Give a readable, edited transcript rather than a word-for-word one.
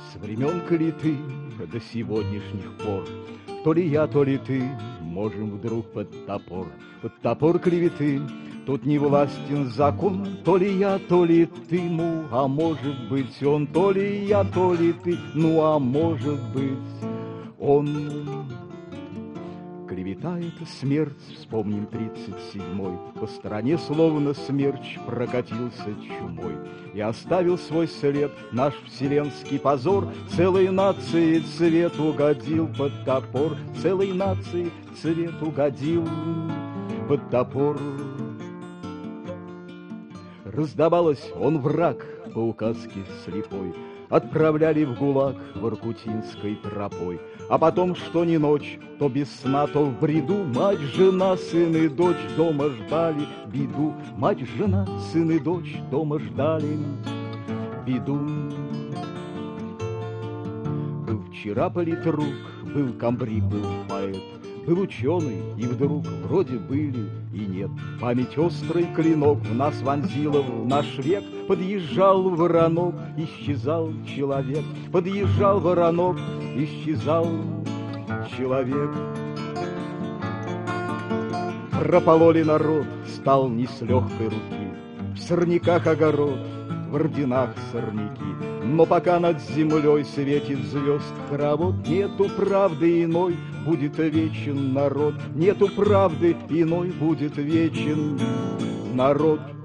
С времен клеты до сегодняшних пор то ли я, то ли ты можем вдруг под топор клеветы. Тут не властен закон, то ли я, то ли ты, ну, а может быть он, то ли я, то ли ты, ну, а может быть он. Клеветает смерть, вспомним 37-й, по стране словно смерч прокатился чумой и оставил свой след, наш вселенский позор. Целой нации цвет угодил под топор, целой нации цвет угодил под топор. Раздавалось, он враг по указке слепой, отправляли в ГУЛАГ воркутинской тропой. А потом, что ни ночь, то без сна, то в бреду, мать, жена, сын и дочь дома ждали беду. Мать, жена, сын и дочь дома ждали беду. Был вчера политрук, был комбриг, был поэт, был ученый, и вдруг вроде были и нет. Память острый клинок в нас вонзила в наш век. Подъезжал воронок, исчезал человек. Подъезжал воронок, исчезал человек. Пропололи народ, стал не с легкой руки. В сорняках огород, в орденах сорняки. Но пока над землей светит звезд хоровод, нету правды иной, будет вечен народ. Нету правды иной, будет вечен народ.